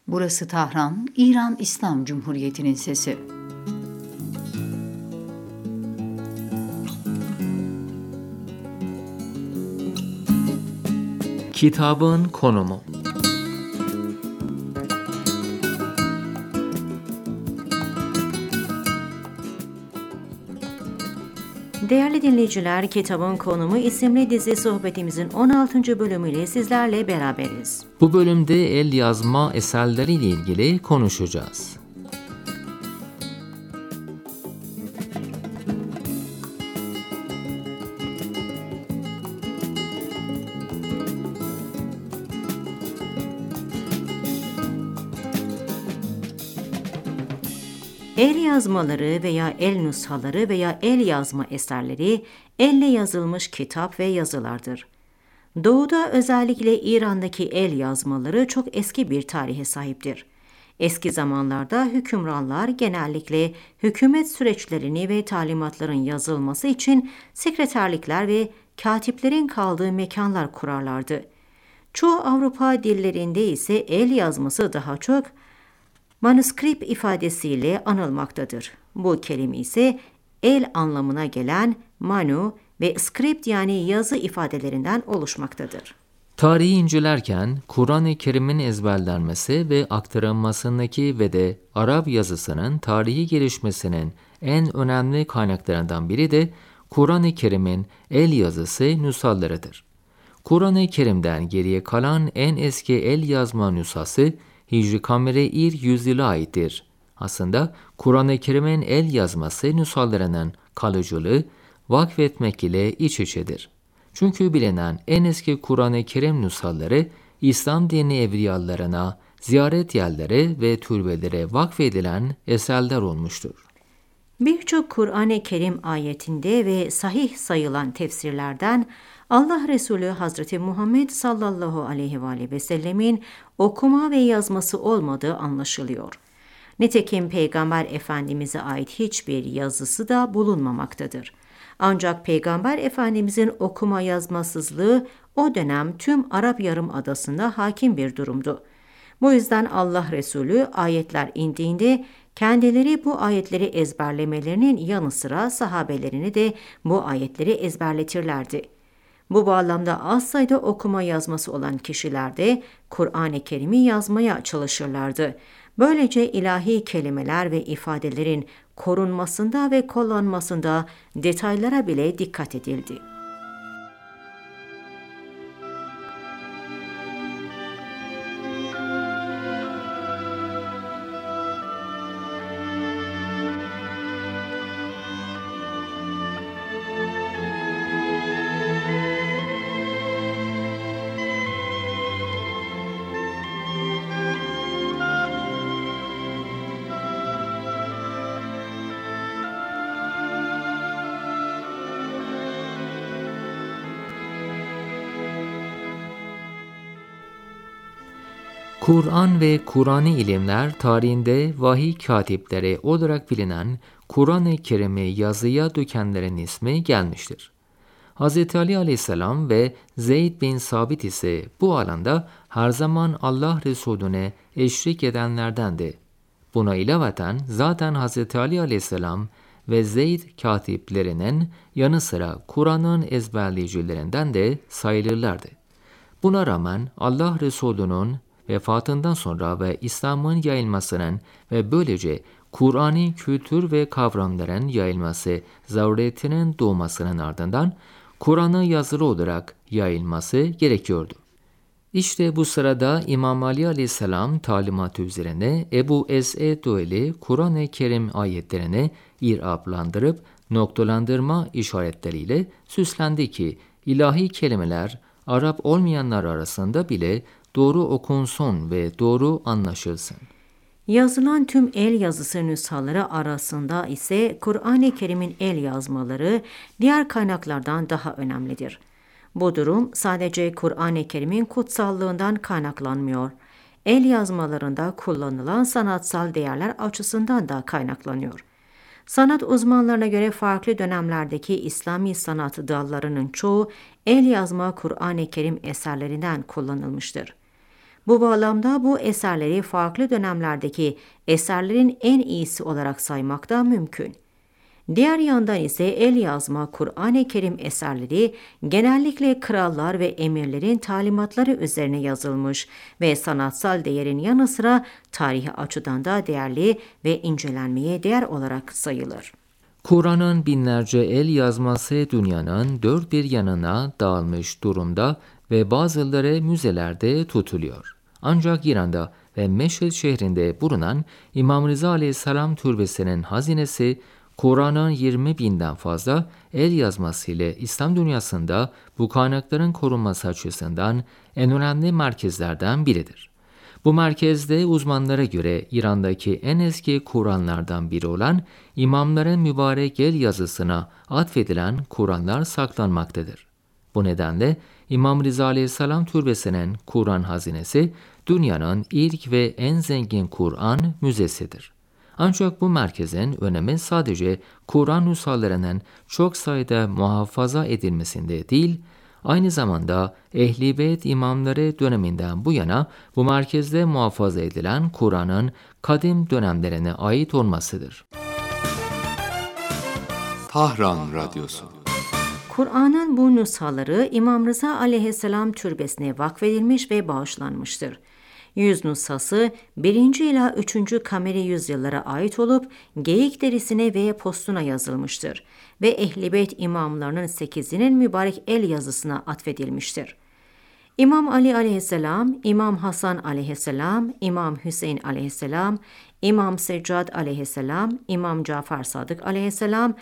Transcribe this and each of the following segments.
Burası Tahran, İran İslam Cumhuriyeti'nin sesi. Kitabın konumu. Değerli dinleyiciler, Kitabın Konumu isimli dizi sohbetimizin 16. bölümüyle sizlerle beraberiz. Bu bölümde el yazma eserleriyle ilgili konuşacağız. El yazmaları veya el nushaları veya el yazma eserleri, elle yazılmış kitap ve yazılardır. Doğuda, özellikle İran'daki el yazmaları çok eski bir tarihe sahiptir. Eski zamanlarda hükümranlar genellikle hükümet süreçlerini ve talimatların yazılması için sekreterlikler ve katiplerin kaldığı mekanlar kurarlardı. Çoğu Avrupa dillerinde ise el yazması daha çok manuskript ifadesiyle anılmaktadır. Bu kelime ise el anlamına gelen manu ve script yani yazı ifadelerinden oluşmaktadır. Tarihi incelerken Kur'an-ı Kerim'in ezberlenmesi ve aktarılmasındaki ve de Arap yazısının tarihi gelişmesinin en önemli kaynaklarından biri de Kur'an-ı Kerim'in el yazısı nüshalarıdır. Kur'an-ı Kerim'den geriye kalan en eski el yazma nüshası Hicri Kameri İr yüzyıla aittir. Aslında Kur'an-ı Kerim'in el yazması nüshalarının kalıcılığı vakfetmek ile iç içedir. Çünkü bilinen en eski Kur'an-ı Kerim nüshaları İslam dini evliyalarına, ziyaret yerlere ve türbelere vakfedilen eserler olmuştur. Birçok Kur'an-ı Kerim ayetinde ve sahih sayılan tefsirlerden Allah Resulü Hazreti Muhammed sallallahu aleyhi ve sellemin okuma ve yazması olmadığı anlaşılıyor. Nitekim Peygamber Efendimiz'e ait hiçbir yazısı da bulunmamaktadır. Ancak Peygamber Efendimiz'in okuma yazmasızlığı o dönem tüm Arap Yarımadası'nda hakim bir durumdu. Bu yüzden Allah Resulü ayetler indiğinde kendileri bu ayetleri ezberlemelerinin yanı sıra sahabelerini de bu ayetleri ezberletirlerdi. Bu bağlamda az sayıda okuma yazması olan kişiler de Kur'an-ı Kerim'i yazmaya çalışırlardı. Böylece ilahi kelimeler ve ifadelerin korunmasında ve kullanmasında detaylara bile dikkat edildi. Kur'an ve Kur'ani ilimler tarihinde vahiy katipleri olarak bilinen Kur'an-ı Kerim'i yazıya dökenlerin ismi gelmiştir. Hz. Ali aleyhisselam ve Zeyd bin Sabit ise bu alanda her zaman Allah Resulüne eşlik edenlerdendi. Buna ilaveten zaten Hz. Ali aleyhisselam ve Zeyd katiplerinin yanı sıra Kur'an'ın ezberleyicilerinden de sayılırlardı. Buna rağmen Allah Resulü'nün vefatından sonra ve İslam'ın yayılmasının ve böylece Kur'ani kültür ve kavramların yayılması zaruretinin doğmasının ardından Kur'an'ı yazılı olarak yayılması gerekiyordu. İşte bu sırada İmam Ali aleyhisselam talimatı üzerine Ebu Es'ed-Dueli Kur'an-ı Kerim ayetlerini irablandırıp noktalandırma işaretleriyle süslendi ki ilahi kelimeler Arap olmayanlar arasında bile doğru okunsun ve doğru anlaşılsın. Yazılan tüm el yazısı nüshaları arasında ise Kur'an-ı Kerim'in el yazmaları diğer kaynaklardan daha önemlidir. Bu durum sadece Kur'an-ı Kerim'in kutsallığından kaynaklanmıyor. El yazmalarında kullanılan sanatsal değerler açısından da kaynaklanıyor. Sanat uzmanlarına göre farklı dönemlerdeki İslami sanat dallarının çoğu el yazma Kur'an-ı Kerim eserlerinden kullanılmıştır. Bu bağlamda bu eserleri farklı dönemlerdeki eserlerin en iyisi olarak saymak da mümkün. Diğer yandan ise el yazma Kur'an-ı Kerim eserleri genellikle krallar ve emirlerin talimatları üzerine yazılmış ve sanatsal değerin yanı sıra tarihi açıdan da değerli ve incelenmeye değer olarak sayılır. Kur'an'ın binlerce el yazması dünyanın dört bir yanına dağılmış durumda ve bazıları müzelerde tutuluyor. Ancak İran'da ve Meşhed şehrinde bulunan İmam Rıza Aleyhisselam türbesinin hazinesi, Kur'an'ın 20 binden fazla el yazması ile İslam dünyasında bu kaynakların korunması açısından en önemli merkezlerden biridir. Bu merkezde uzmanlara göre İran'daki en eski Kur'anlardan biri olan imamların mübarek el yazısına atfedilen Kur'anlar saklanmaktadır. Bu nedenle İmam Rıza Aleyhisselam türbesinin Kur'an hazinesi dünyanın ilk ve en zengin Kur'an müzesidir. Ancak bu merkezin önemi sadece Kur'an nüshalarının çok sayıda muhafaza edilmesinde değil, aynı zamanda Ehl-i Beyt imamları döneminden bu yana bu merkezde muhafaza edilen Kur'an'ın kadim dönemlerine ait olmasıdır. Tahran Radyosu. Kur'an'ın bu nüshaları İmam Rıza Aleyhisselam türbesine vakfedilmiş ve bağışlanmıştır. 100 nüshası 1. ila 3. Kameri yüzyıllara ait olup geyik derisine ve postuna yazılmıştır ve Ehl-i Beyt imamlarının 8'inin mübarek el yazısına atfedilmiştir. İmam Ali aleyhisselam, İmam Hasan aleyhisselam, İmam Hüseyin aleyhisselam, İmam Seccad aleyhisselam, İmam Cafer Sadık aleyhisselam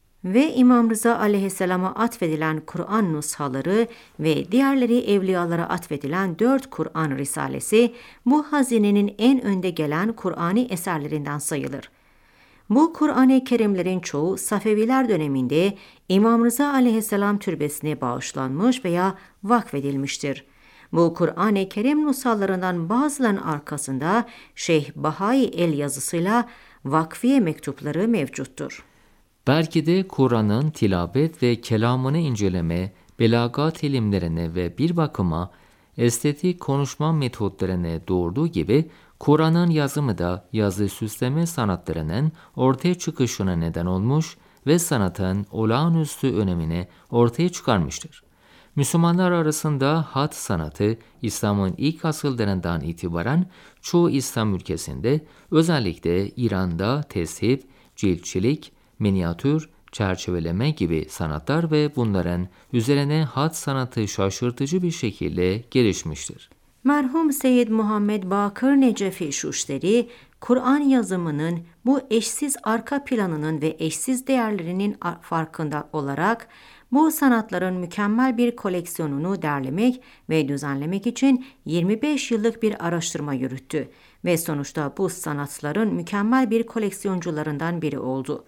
ve İmam Rıza aleyhisselama atfedilen Kur'an nushaları ve diğerleri evliyalara atfedilen 4 Kur'an risalesi bu hazinenin en önde gelen Kur'ani eserlerinden sayılır. Bu Kur'an-ı Kerimlerin çoğu Safeviler döneminde İmam Rıza aleyhisselam türbesine bağışlanmış veya vakfedilmiştir. Bu Kur'an-ı Kerim nushalarından bazılarının arkasında Şeyh Bahai el yazısıyla vakfiye mektupları mevcuttur. Belki de Kur'an'ın tilavet ve kelamını inceleme, belagat ilimlerine ve bir bakıma estetik konuşma metotlarına doğurduğu gibi Kur'an'ın yazımı da yazı süsleme sanatlarının ortaya çıkışına neden olmuş ve sanatın olağanüstü önemini ortaya çıkarmıştır. Müslümanlar arasında hat sanatı İslam'ın ilk asırlarından itibaren çoğu İslam ülkesinde, özellikle İran'da teshif, ciltçilik, minyatür, çerçeveleme gibi sanatlar ve bunların üzerine hat sanatı şaşırtıcı bir şekilde gelişmiştir. Merhum Seyyid Muhammed Bakır Necefi Şuşteri, Kur'an yazımının bu eşsiz arka planının ve eşsiz değerlerinin farkında olarak bu sanatların mükemmel bir koleksiyonunu derlemek ve düzenlemek için 25 yıllık bir araştırma yürüttü ve sonuçta bu sanatların mükemmel bir koleksiyoncularından biri oldu.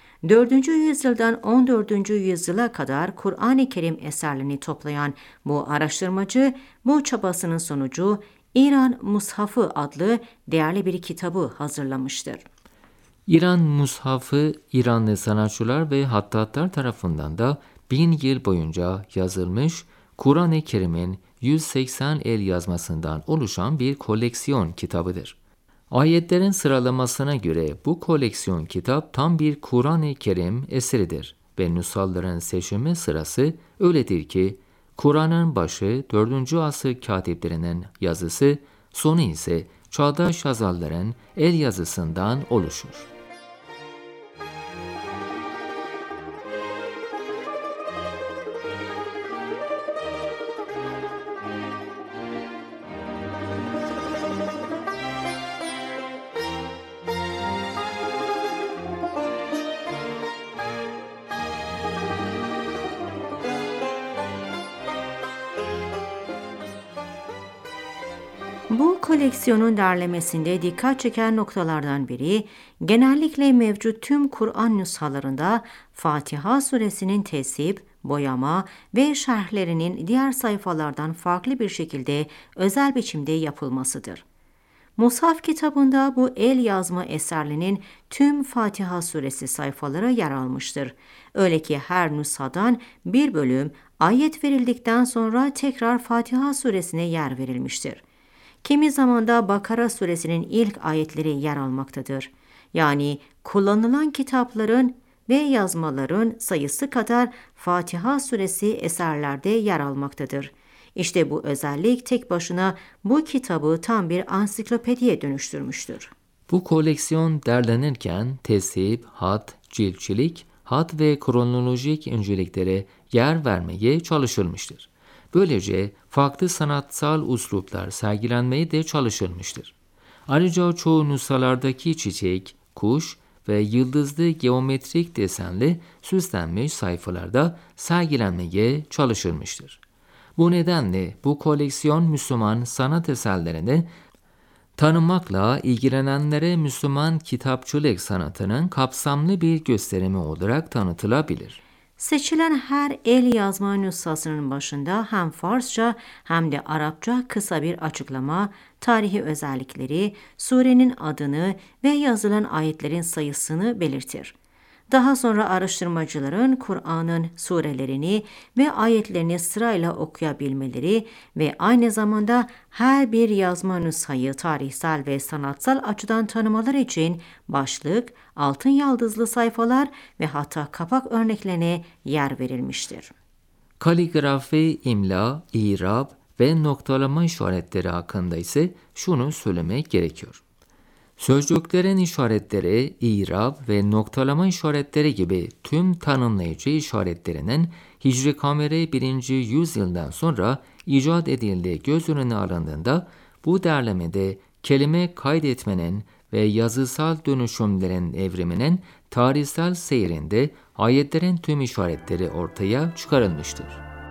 4. yüzyıldan 14. yüzyıla kadar Kur'an-ı Kerim eserlerini toplayan bu araştırmacı, bu çabasının sonucu İran Mushafı adlı değerli bir kitabı hazırlamıştır. İran Mushafı, İranlı sanatçılar ve hattatlar tarafından da 1000 yıl boyunca yazılmış Kur'an-ı Kerim'in 180 el yazmasından oluşan bir koleksiyon kitabıdır. Ayetlerin sıralamasına göre bu koleksiyon kitap tam bir Kur'an-ı Kerim eseridir ve nüshaların seçimi sırası öyledir ki Kur'an'ın başı 4. asır katiplerinin yazısı, sonu ise çağdaş yazarların el yazısından oluşur. Bu koleksiyonun derlemesinde dikkat çeken noktalardan biri, genellikle mevcut tüm Kur'an nüshalarında Fatiha suresinin tesip, boyama ve şerhlerinin diğer sayfalardan farklı bir şekilde özel biçimde yapılmasıdır. Mushaf kitabında bu el yazma eserlerinin tüm Fatiha suresi sayfaları yer almıştır. Öyle ki her nüshadan bir bölüm ayet verildikten sonra tekrar Fatiha suresine yer verilmiştir. Kimi zaman da Bakara suresinin ilk ayetleri yer almaktadır. Yani kullanılan kitapların ve yazmaların sayısı kadar Fatiha suresi eserlerde yer almaktadır. İşte bu özellik tek başına bu kitabı tam bir ansiklopediye dönüştürmüştür. Bu koleksiyon derlenirken tesip, hat, ciltçilik, hat ve kronolojik inceliklere yer vermeye çalışılmıştır. Böylece farklı sanatsal üsluplar sergilenmeye de çalışılmıştır. Ayrıca çoğu nüshalardaki çiçek, kuş ve yıldızlı geometrik desenli süslenmiş sayfalarda sergilenmeye çalışılmıştır. Bu nedenle bu koleksiyon Müslüman sanat eserlerini tanımakla ilgilenenlere Müslüman kitapçılık sanatının kapsamlı bir gösterimi olarak tanıtılabilir. Seçilen her el yazma nüshasının başında hem Farsça hem de Arapça kısa bir açıklama, tarihi özellikleri, surenin adını ve yazılan ayetlerin sayısını belirtir. Daha sonra araştırmacıların Kur'an'ın surelerini ve ayetlerini sırayla okuyabilmeleri ve aynı zamanda her bir yazma nüshayı tarihsel ve sanatsal açıdan tanımaları için başlık, altın yaldızlı sayfalar ve hatta kapak örneklerine yer verilmiştir. Kaligrafi, imla, irab ve noktalama işaretleri hakkında ise şunu söylemek gerekiyor. Sözcüklerin işaretleri, irab ve noktalama işaretleri gibi tüm tanımlayıcı işaretlerinin Hicri Kameri 1. yüzyıldan sonra icat edildiği göz önüne alındığında bu derlemede kelime kaydetmenin ve yazısal dönüşümlerin evriminin tarihsel seyrinde ayetlerin tüm işaretleri ortaya çıkarılmıştır.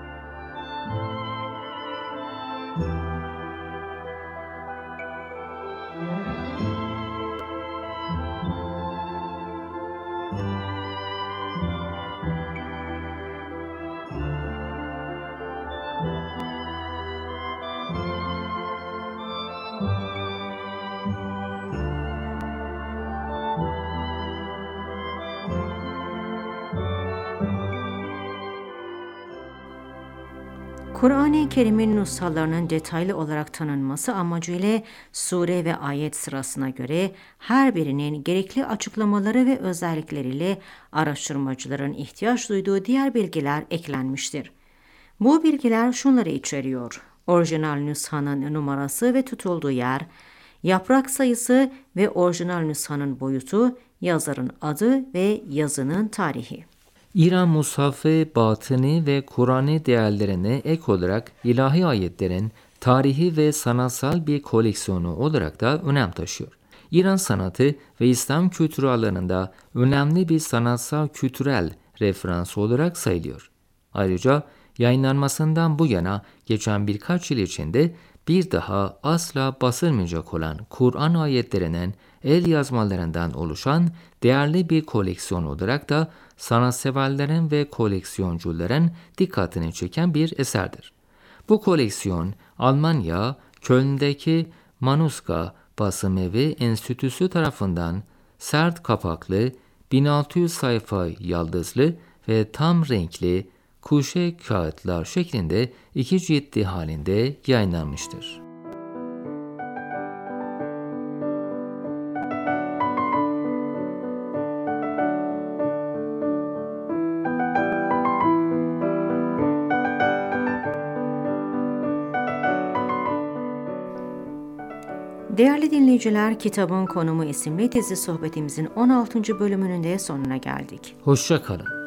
Kur'an-ı Kerim'in nüshalarının detaylı olarak tanınması amacıyla sure ve ayet sırasına göre her birinin gerekli açıklamaları ve özellikleriyle araştırmacıların ihtiyaç duyduğu diğer bilgiler eklenmiştir. Bu bilgiler şunları içeriyor: orijinal nüshanın numarası ve tutulduğu yer, yaprak sayısı ve orijinal nüshanın boyutu, yazarın adı ve yazının tarihi. İran Mushaf-ı Batıni ve Kur'an'ı değerlerine ek olarak ilahi ayetlerin tarihi ve sanatsal bir koleksiyonu olarak da önem taşıyor. İran sanatı ve İslam kültürü alanında önemli bir sanatsal kültürel referans olarak sayılıyor. Ayrıca yayınlanmasından bu yana geçen birkaç yıl içinde bir daha asla basılmayacak olan Kur'an ayetlerinin el yazmalarından oluşan değerli bir koleksiyon olarak da sanatseverlerin ve koleksiyoncuların dikkatini çeken bir eserdir. Bu koleksiyon Almanya, Köln'deki Manuska Basım Evi Enstitüsü tarafından sert kapaklı, 1600 sayfa yaldızlı ve tam renkli kuşe kağıtlar şeklinde 2 ciltli halinde yayınlanmıştır. Değerli dinleyiciler, Kitabın Konumu isimli dizi sohbetimizin 16. bölümünün de sonuna geldik. Hoşça kalın.